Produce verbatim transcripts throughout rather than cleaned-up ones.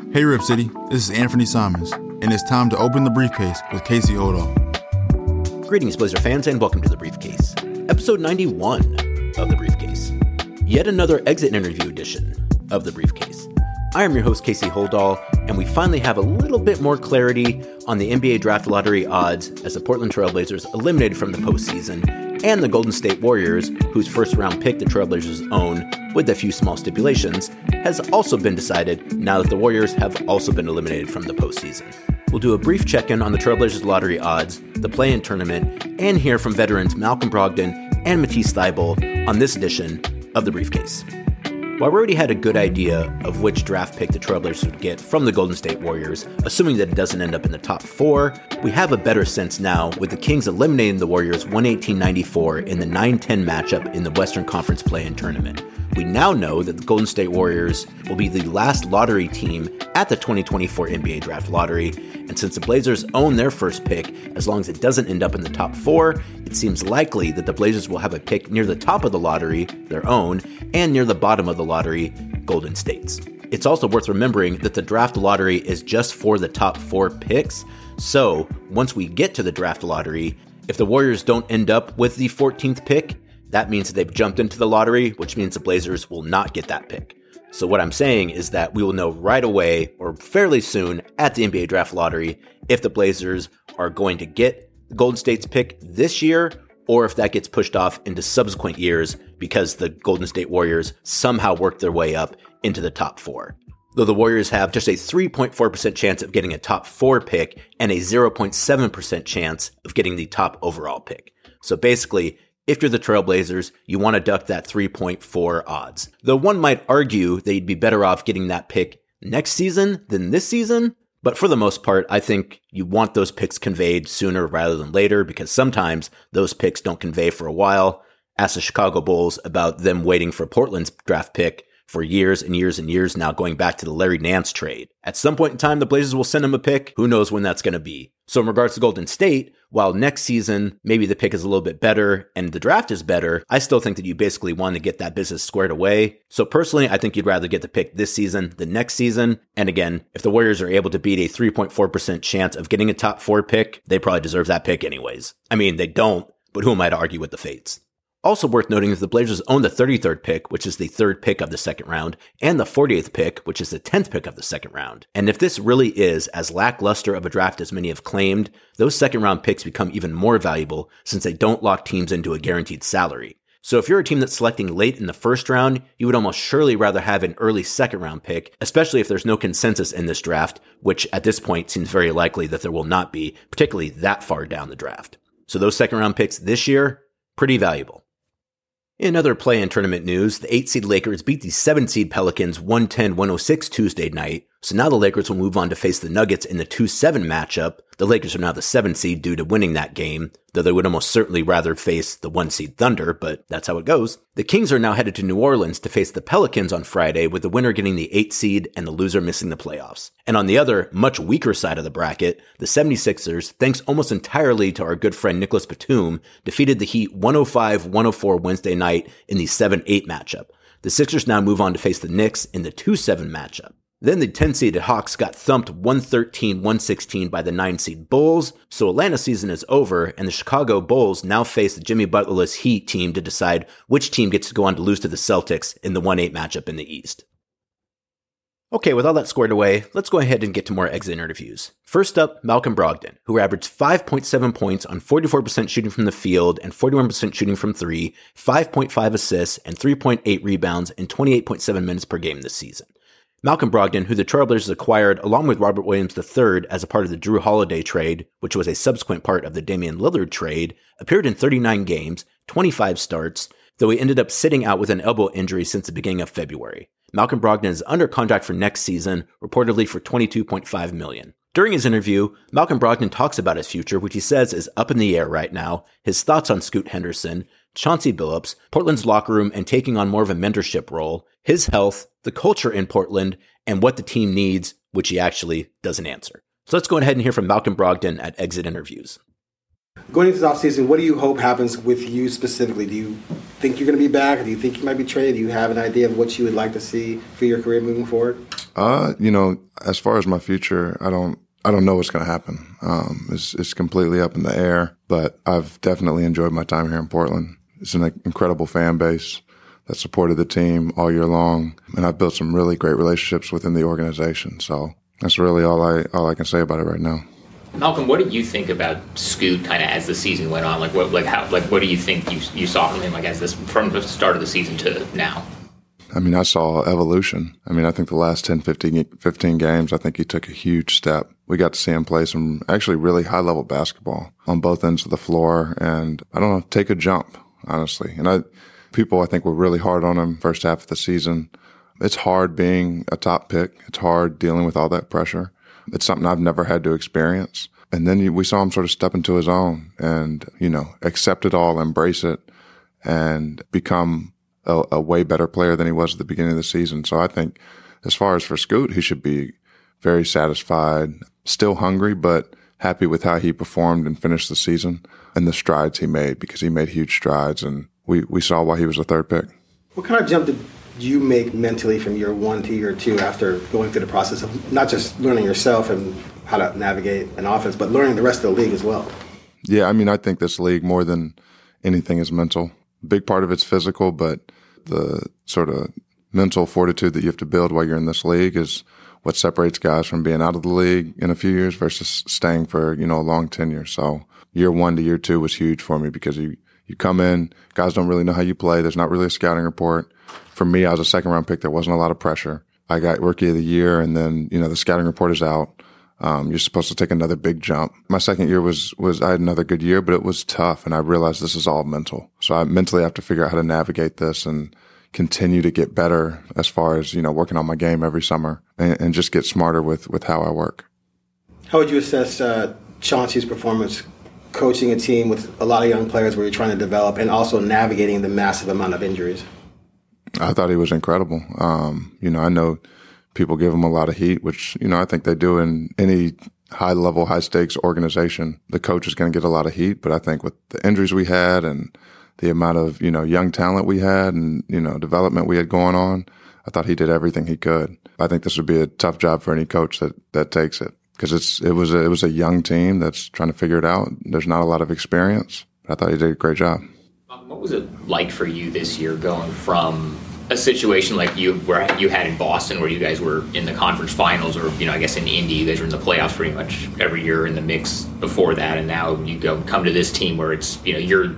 Hey Rip City, this is Anthony Simons, and it's time to open the briefcase with Casey Hodal. Greetings, Blazer fans, and welcome to The Briefcase, episode ninety-one of The Briefcase. Yet another exit interview edition of The Briefcase. I am your host, Casey Hodal, and we finally have a little bit more clarity on the N B A Draft Lottery odds as the Portland Trailblazers eliminated from the postseason, and the Golden State Warriors, whose first-round pick the Trailblazers own, with a few small stipulations, has also been decided now that the Warriors have also been eliminated from the postseason. We'll do a brief check-in on the Trailblazers lottery odds, the play-in tournament, and hear from veterans Malcolm Brogdon and Matisse Thybulle on this edition of The Briefcase. While we already had a good idea of which draft pick the Trailblazers would get from the Golden State Warriors, assuming that it doesn't end up in the top four, we have a better sense now with the Kings eliminating the Warriors one eighteen ninety-four in the nine ten matchup in the Western Conference play-in tournament. We now know that the Golden State Warriors will be the last lottery team at the twenty twenty-four N B A Draft Lottery, and since the Blazers own their first pick, as long as it doesn't end up in the top four, it seems likely that the Blazers will have a pick near the top of the lottery, their own, and near the bottom of the lottery, Golden State's. It's also worth remembering that the draft lottery is just for the top four picks, so once we get to the draft lottery, if the Warriors don't end up with the fourteenth pick, that means that they've jumped into the lottery, which means the Blazers will not get that pick. So what I'm saying is that we will know right away, or fairly soon, at the N B A Draft Lottery, if the Blazers are going to get the Golden State's pick this year, or if that gets pushed off into subsequent years because the Golden State Warriors somehow worked their way up into the top four. Though the Warriors have just a three point four percent chance of getting a top four pick and a zero point seven percent chance of getting the top overall pick. So basically, if you're the Trailblazers, you want to duck that three point four odds. Though one might argue that you'd be better off getting that pick next season than this season, but for the most part, I think you want those picks conveyed sooner rather than later because sometimes those picks don't convey for a while. Ask the Chicago Bulls about them waiting for Portland's draft pick for years and years and years now, going back to the Larry Nance trade. At some point in time, the Blazers will send them a pick. Who knows when that's going to be? So in regards to Golden State, while next season, maybe the pick is a little bit better and the draft is better, I still think that you basically want to get that business squared away. So personally, I think you'd rather get the pick this season than next season. And again, if the Warriors are able to beat a three point four percent chance of getting a top four pick, they probably deserve that pick anyways. I mean, they don't, but who am I to argue with the fates? Also worth noting is the Blazers own the thirty-third pick, which is the third pick of the second round, and the fortieth pick, which is the tenth pick of the second round. And if this really is as lackluster of a draft as many have claimed, those second round picks become even more valuable since they don't lock teams into a guaranteed salary. So if you're a team that's selecting late in the first round, you would almost surely rather have an early second round pick, especially if there's no consensus in this draft, which at this point seems very likely that there will not be, particularly that far down the draft. So those second round picks this year, pretty valuable. In other play-in tournament news, the eight seed Lakers beat the seven seed Pelicans one ten to one oh six Tuesday night, so now the Lakers will move on to face the Nuggets in the two seven matchup. The Lakers are now the seven seed due to winning that game, though they would almost certainly rather face the one seed Thunder, but that's how it goes. The Kings are now headed to New Orleans to face the Pelicans on Friday, with the winner getting the eight seed and the loser missing the playoffs. And on the other, much weaker side of the bracket, the seventy-sixers, thanks almost entirely to our good friend Nicholas Batum, defeated the Heat one oh five to one oh four Wednesday night in the seven eight matchup. The Sixers now move on to face the Knicks in the two seven matchup. Then the ten-seeded Hawks got thumped one thirteen to one sixteen by the nine-seed Bulls, so Atlanta's season is over, and the Chicago Bulls now face the Jimmy Butlerless Heat team to decide which team gets to go on to lose to the Celtics in the one eight matchup in the East. Okay, with all that squared away, let's go ahead and get to more exit interviews. First up, Malcolm Brogdon, who averaged five point seven points on forty-four percent shooting from the field and forty-one percent shooting from three, five point five assists, and three point eight rebounds in twenty-eight point seven minutes per game this season. Malcolm Brogdon, who the Trailblazers acquired along with Robert Williams the third as a part of the Drew Holiday trade, which was a subsequent part of the Damian Lillard trade, appeared in thirty-nine games, twenty-five starts, though he ended up sitting out with an elbow injury since the beginning of February. Malcolm Brogdon is under contract for next season, reportedly for twenty-two point five million dollars. During his interview, Malcolm Brogdon talks about his future, which he says is up in the air right now, his thoughts on Scoot Henderson, Chauncey Billups, Portland's locker room and taking on more of a mentorship role, his health, the culture in Portland, and what the team needs, which he actually doesn't answer. So let's go ahead and hear from Malcolm Brogdon at Exit Interviews. Going into this offseason, what do you hope happens with you specifically? Do you think you're going to be back? Do you think you might be traded? Do you have an idea of what you would like to see for your career moving forward? Uh, you know, as far as my future, I don't, I don't know what's going to happen. Um, it's, it's completely up in the air, but I've definitely enjoyed my time here in Portland. It's an incredible fan base that supported the team all year long, and I've built some really great relationships within the organization. So that's really all I, all I can say about it right now. Malcolm, what did you think about Scoot kind of as the season went on? Like what, like how, like what do you think you you saw from him, like as this from the start of the season to now? I mean, I saw evolution. I mean, I think the last ten, fifteen, fifteen games, I think he took a huge step. We got to see him play some actually really high level basketball on both ends of the floor, and I don't know, take a jump, honestly. And I, people I think were really hard on him first half of the season. It's hard being a top pick. It's hard dealing with all that pressure. It's something I've never had to experience. And then we saw him sort of step into his own and, you know, accept it all, embrace it, and become a, a way better player than he was at the beginning of the season. So I think as far as for Scoot, he should be very satisfied, still hungry, but happy with how he performed and finished the season and the strides he made, because he made huge strides, and we, we saw why he was a third pick. What kind of jump did you make mentally from year one to year two after going through the process of not just learning yourself and how to navigate an offense, but learning the rest of the league as well? Yeah, I mean, I think this league more than anything is mental. A big part of it's physical, but the sort of mental fortitude that you have to build while you're in this league is what separates guys from being out of the league in a few years versus staying for, you know, a long tenure. So year one to year two was huge for me, because you, you come in, guys don't really know how you play. There's not really a scouting report. For me, I was a second round pick. There wasn't a lot of pressure. I got rookie of the year, and then, you know, the scouting report is out. Um, you're supposed to take another big jump. My second year was, was, I had another good year, but it was tough. And I realized this is all mental. So I mentally have to figure out how to navigate this and continue to get better as far as, you know, working on my game every summer, and, and just get smarter with, with how I work. How would you assess uh, Chauncey's performance coaching a team with a lot of young players where you're trying to develop and also navigating the massive amount of injuries? I thought he was incredible. Um, you know, I know people give him a lot of heat, which, you know, I think they do in any high-level, high-stakes organization. The coach is going to get a lot of heat, but I think with the injuries we had and the amount of, you know, young talent we had and, you know, development we had going on, I thought he did everything he could. I think this would be a tough job for any coach that, that takes it, because it's it was a, it was a young team that's trying to figure it out. There's not a lot of experience, but I thought he did a great job. What was it like for you this year, going from a situation like you where you had in Boston, where you guys were in the conference finals, or, you know, I guess in Indy, you guys were in the playoffs pretty much every year in the mix before that, and now you go come to this team where it's, you know, you're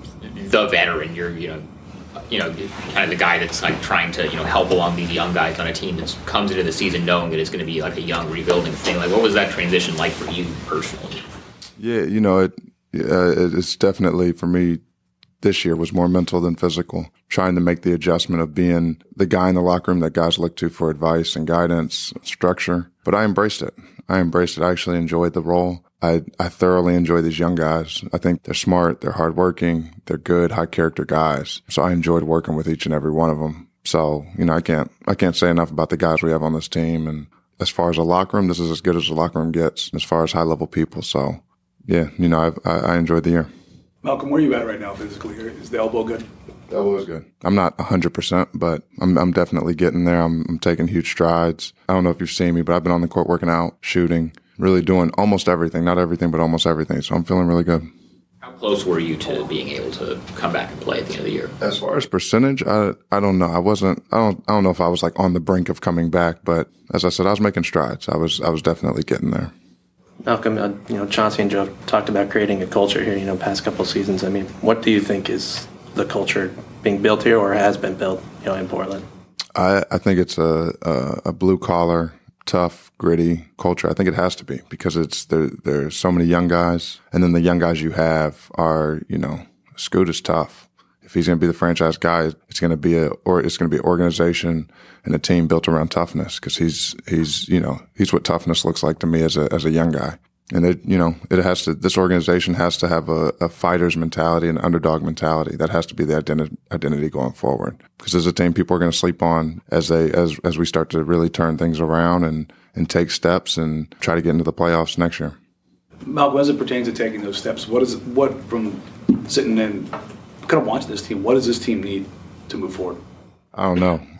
the veteran, you're, you know, you know, kind of the guy that's like trying to, you know, help along these young guys on a team that comes into the season knowing that it's going to be like a young rebuilding thing. Like, what was that transition like for you personally? Yeah, you know, it uh, it's definitely for me. This year was more mental than physical, trying to make the adjustment of being the guy in the locker room that guys look to for advice and guidance, structure. But I embraced it. I embraced it. I actually enjoyed the role. I, I thoroughly enjoy these young guys. I think they're smart, they're hardworking, they're good, high character guys. So I enjoyed working with each and every one of them. So, you know, I can't, I can't say enough about the guys we have on this team. And as far as a locker room, this is as good as the locker room gets as far as high level people. So yeah, you know, I've, I, I enjoyed the year. Malcolm, where are you at right now physically? Is the elbow good? The elbow is good. I'm not one hundred percent, but I'm I'm definitely getting there. I'm, I'm taking huge strides. I don't know if you've seen me, but I've been on the court working out, shooting, really doing almost everything. Not everything, but almost everything. So I'm feeling really good. How close were you to being able to come back and play at the end of the year? As far as percentage, I I don't know. I wasn't. I don't. I don't know if I was like on the brink of coming back, but as I said, I was making strides. I was. I was definitely getting there. Malcolm, uh, you know, Chauncey and Joe talked about creating a culture here, you know, past couple of seasons. I mean, what do you think is the culture being built here or has been built, you know, in Portland? I, I think it's a, a, a blue-collar, tough, gritty culture. I think it has to be, because it's there, there's so many young guys, and then the young guys you have are, you know, Scoot is tough. If he's going to be the franchise guy, it's going to be a or it's going to be an organization and a team built around toughness, because he's he's you know he's what toughness looks like to me as a as a young guy. And it you know it has to this organization has to have a, a fighter's mentality, an underdog mentality. That has to be the identi- identity going forward, because as a team, people are going to sleep on as they as as we start to really turn things around and and take steps and try to get into the playoffs next year. Malcolm, as it pertains to taking those steps, what is what from sitting in kind of watching this team, what does this team need to move forward? I don't know.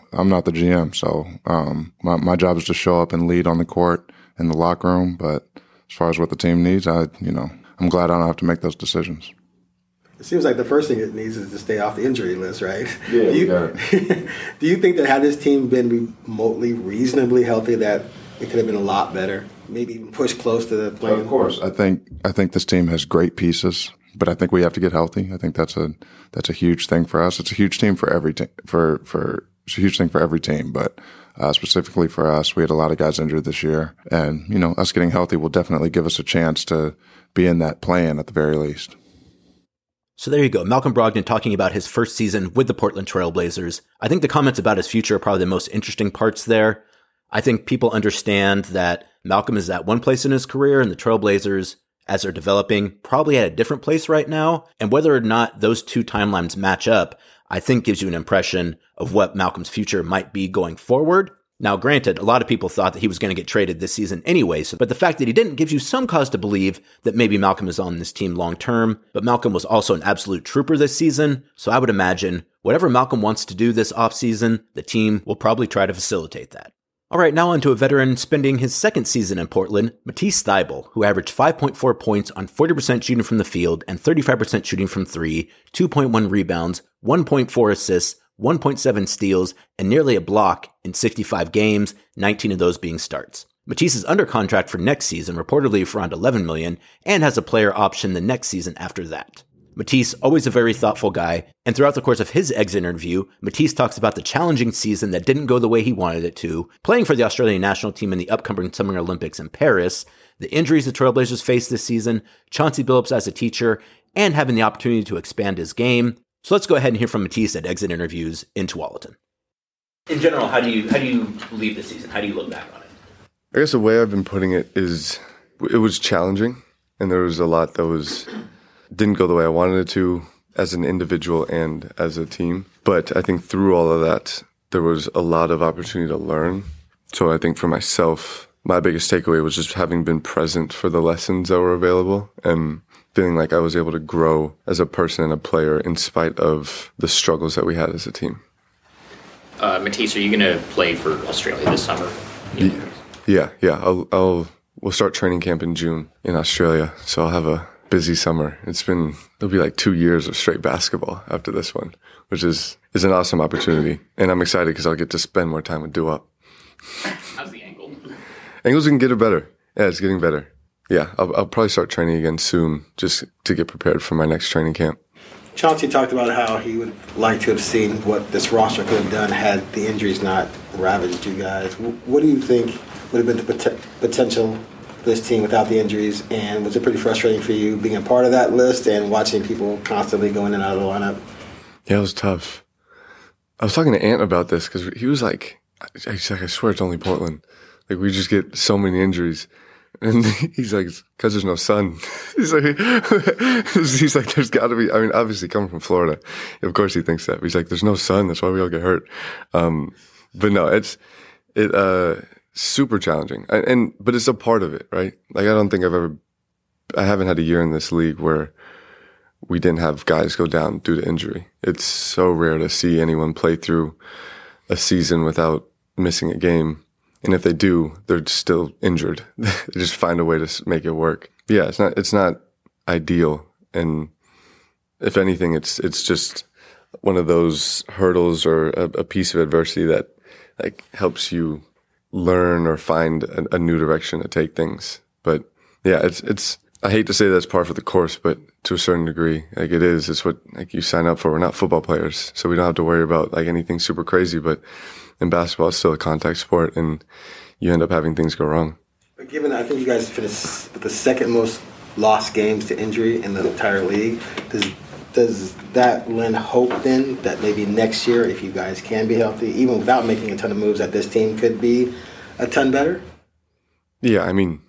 I'm not the G M, so um, my my job is to show up and lead on the court in the locker room. But as far as what the team needs, I you know I'm glad I don't have to make those decisions. It seems like the first thing it needs is to stay off the injury list, right? Yeah, do you, got it. Do you think that had this team been remotely reasonably healthy, that it could have been a lot better? Maybe even pushed close to the play. Of course, I think I think this team has great pieces, but I think we have to get healthy. I think that's a that's a huge thing for us. It's a huge team for every team. For for it's a huge thing for every team, but uh, specifically for us, we had a lot of guys injured this year, and you know, us getting healthy will definitely give us a chance to be in that play-in at the very least. So there you go, Malcolm Brogdon talking about his first season with the Portland Trail Blazers. I think the comments about his future are probably the most interesting parts there. I think people understand that Malcolm is at one place in his career, and the Trail Blazers, as they're developing, probably at a different place right now. And whether or not those two timelines match up, I think gives you an impression of what Malcolm's future might be going forward. Now, granted, a lot of people thought that he was going to get traded this season anyway, so, but the fact that he didn't gives you some cause to believe that maybe Malcolm is on this team long term. But Malcolm was also an absolute trooper this season, so I would imagine whatever Malcolm wants to do this offseason, the team will probably try to facilitate that. All right, now on to a veteran spending his second season in Portland, Matisse Thybulle, who averaged five point four points on forty percent shooting from the field and thirty-five percent shooting from three, two point one rebounds, one point four assists, one point seven steals, and nearly a block in sixty-five games, nineteen of those being starts. Matisse is under contract for next season, reportedly for around eleven million dollars, and has a player option the next season after that. Matisse, always a very thoughtful guy, and throughout the course of his exit interview, Matisse talks about the challenging season that didn't go the way he wanted it to, playing for the Australian national team in the upcoming Summer Olympics in Paris, the injuries the Trailblazers faced this season, Chauncey Billups as a teacher, and having the opportunity to expand his game. So let's go ahead and hear from Matisse at exit interviews in Tualatin. In general, how do you how do you leave the season? How do you look back on it? I guess the way I've been putting it is it was challenging, and there was a lot that was didn't go the way I wanted it to as an individual and as a team. But I think through all of that, there was a lot of opportunity to learn. So I think for myself, my biggest takeaway was just having been present for the lessons that were available and feeling like I was able to grow as a person and a player in spite of the struggles that we had as a team. Uh, Matisse, are you going to play for Australia this summer? Yeah, yeah. yeah. I'll, I'll we'll start training camp in June in Australia, so I'll have a busy summer. It's been it'll be like two years of straight basketball after this one, which is is an awesome opportunity, and I'm excited because I'll get to spend more time with Duop. How's the ankle? Ankle's getting get better. Yeah, it's getting better. Yeah, I'll, I'll probably start training again soon, just to get prepared for my next training camp. Chauncey talked about how he would like to have seen what this roster could have done had the injuries not ravaged you guys. What do you think would have been the pot- potential for this team without the injuries? And was it pretty frustrating for you being a part of that list and watching people constantly going in and out of the lineup? Yeah, it was tough. I was talking to Ant about this because he was like, he's like, I swear it's only Portland. Like, we just get so many injuries. And he's like, because there's no sun. He's like, he's like, there's got to be. I mean, obviously, coming from Florida, of course he thinks that. But he's like, there's no sun. That's why we all get hurt. Um, but no, it's it uh, super challenging. And, and but it's a part of it, right? Like, I don't think I've ever, I haven't had a year in this league where we didn't have guys go down due to injury. It's so rare to see anyone play through a season without missing a game. And if they do, they're still injured. They just find a way to make it work. Yeah, it's not it's not ideal. And if anything, it's it's just one of those hurdles or a, a piece of adversity that like helps you learn or find a, a new direction to take things. But yeah, it's it's. I hate to say that's par for the course, but to a certain degree, like it is. It's what like you sign up for. We're not football players, so we don't have to worry about like anything super crazy. But in basketball, it's still a contact sport, and you end up having things go wrong. But given that I think you guys finished with the second most lost games to injury in the entire league, does does that lend hope then that maybe next year, if you guys can be healthy, even without making a ton of moves, that this team could be a ton better? Yeah, I mean,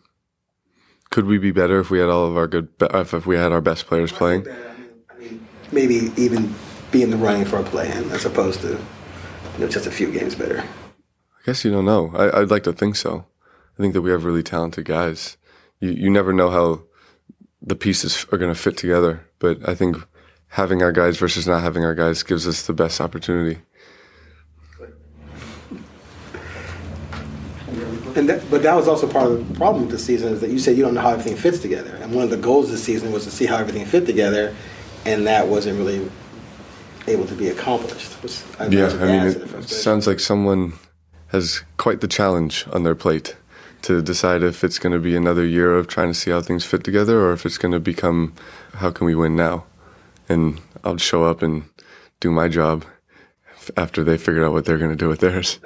could we be better if we had all of our good, if we had our best players playing? I mean, maybe even be in the running for a play-in as opposed to, you know, just a few games better. I guess you don't know. I, I'd like to think so. I think that we have really talented guys. You you never know how the pieces are going to fit together, but I think having our guys versus not having our guys gives us the best opportunity. And that, but that was also part of the problem with the season is that you said you don't know how everything fits together. And one of the goals of the season was to see how everything fit together, and that wasn't really able to be accomplished. Which I yeah, I mean, it, it sounds like someone has quite the challenge on their plate to decide if it's going to be another year of trying to see how things fit together or if it's going to become, how can we win now? And I'll show up and do my job after they figure out what they're going to do with theirs.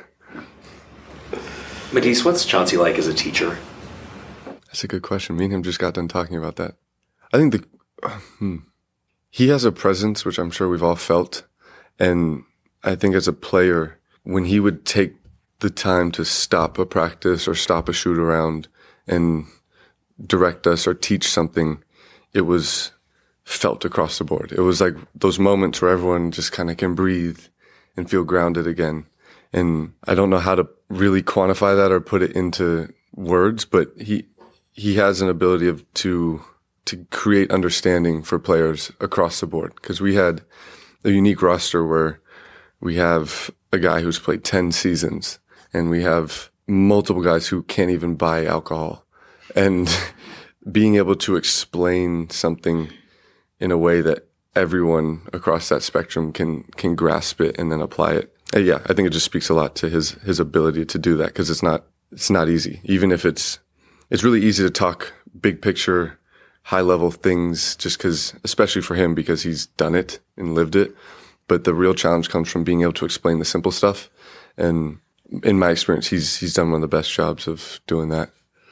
Matisse, what's Chauncey like as a teacher? That's a good question. Me and him just got done talking about that. I think the hmm, he has a presence, which I'm sure we've all felt. And I think as a player, when he would take the time to stop a practice or stop a shoot around and direct us or teach something, it was felt across the board. It was like those moments where everyone just kind of can breathe and feel grounded again. And I don't know how to really quantify that or put it into words, but he he has an ability of to to create understanding for players across the board. Because we had a unique roster where we have a guy who's played ten seasons, and we have multiple guys who can't even buy alcohol. And being able to explain something in a way that everyone across that spectrum can can grasp it and then apply it. And yeah, I think it just speaks a lot to his his ability to do that, because it's not it's not easy. Even if it's it's really easy to talk big picture, high level things, just because, especially for him, because he's done it and lived it. But the real challenge comes from being able to explain the simple stuff. And in my experience, he's he's done one of the best jobs of doing that.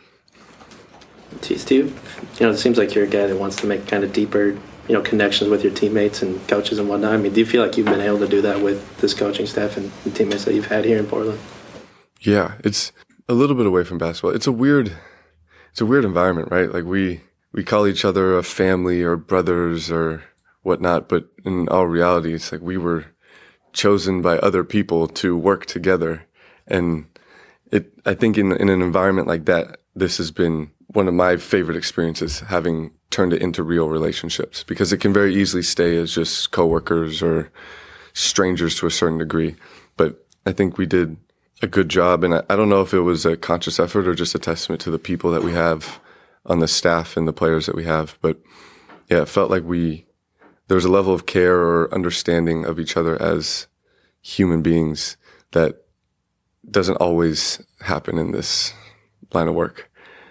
Steve, you know, it seems like you're a guy that wants to make kind of deeper, you know, connections with your teammates and coaches and whatnot. I mean, do you feel like you've been able to do that with this coaching staff and the teammates that you've had here in Portland? Yeah, it's a little bit away from basketball. It's a weird, it's a weird environment, right? Like we we call each other a family or brothers or whatnot, but in all reality, it's like we were chosen by other people to work together. And it, I think in in an environment like that, this has been one of my favorite experiences, having turned it into real relationships, because it can very easily stay as just coworkers or strangers to a certain degree. But I think we did a good job. And I, I don't know if it was a conscious effort or just a testament to the people that we have on the staff and the players that we have. But yeah, it felt like we, there was a level of care or understanding of each other as human beings that doesn't always happen in this line of work.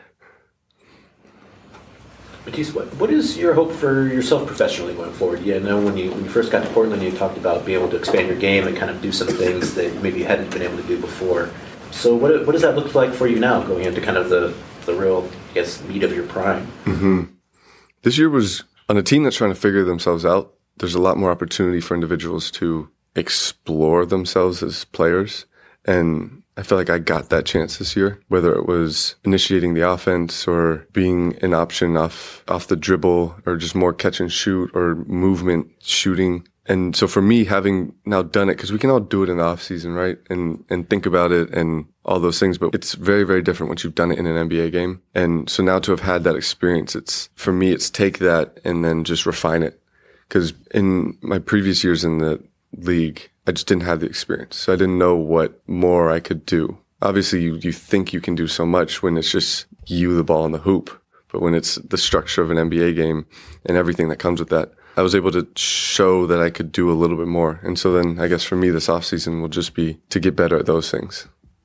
Matisse, what, what is your hope for yourself professionally going forward? You know, when you when you first got to Portland, you talked about being able to expand your game and kind of do some things that maybe you hadn't been able to do before. So what what does that look like for you now, going into kind of the, the real, I guess, meat of your prime? Mm-hmm. This year was, on a team that's trying to figure themselves out, there's a lot more opportunity for individuals to explore themselves as players. And I feel like I got that chance this year, whether it was initiating the offense or being an option off off the dribble or just more catch and shoot or movement shooting. And so for me, having now done it, because we can all do it in the off season, right? And and think about it and all those things, but it's very, very different once you've done it in an N B A game. And so now to have had that experience, it's, for me, it's take that and then just refine it. Because in my previous years in the league, I just didn't have the experience. So I didn't know what more I could do. Obviously, you, you think you can do so much when it's just you, the ball, and the hoop. But when it's the structure of an N B A game and everything that comes with that, I was able to show that I could do a little bit more. And so then I guess for me, this offseason will just be to get better at those things.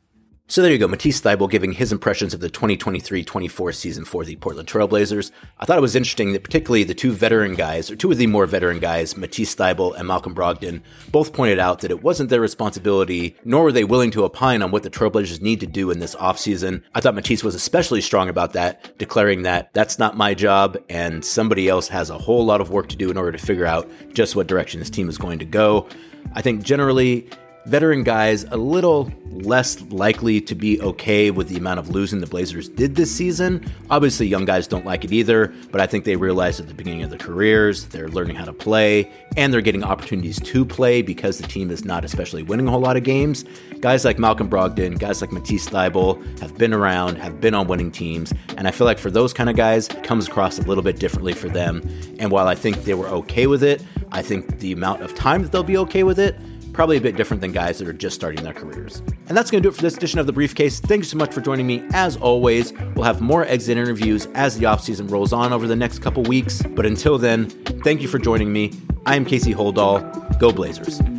So there you go, Matisse Thybulle giving his impressions of the twenty twenty-three twenty-four season for the Portland Trail Blazers. I thought it was interesting that particularly the two veteran guys, or two of the more veteran guys, Matisse Thybulle and Malcolm Brogdon, both pointed out that it wasn't their responsibility, nor were they willing to opine on what the Trailblazers need to do in this offseason. I thought Matisse was especially strong about that, declaring that that's not my job and somebody else has a whole lot of work to do in order to figure out just what direction this team is going to go. I think generally, veteran guys a little less likely to be okay with the amount of losing the Blazers did this season. Obviously, young guys don't like it either, but I think they realized at the beginning of their careers, they're learning how to play, and they're getting opportunities to play because the team is not especially winning a whole lot of games. Guys like Malcolm Brogdon, guys like Matisse Thybulle have been around, have been on winning teams, and I feel like for those kind of guys, it comes across a little bit differently for them. And while I think they were okay with it, I think the amount of time that they'll be okay with it probably a bit different than guys that are just starting their careers. And that's going to do it for this edition of The Briefcase. Thank you so much for joining me. As always, we'll have more exit interviews as the offseason rolls on over the next couple weeks. But until then, thank you for joining me. I am Casey Holdahl. Go Blazers.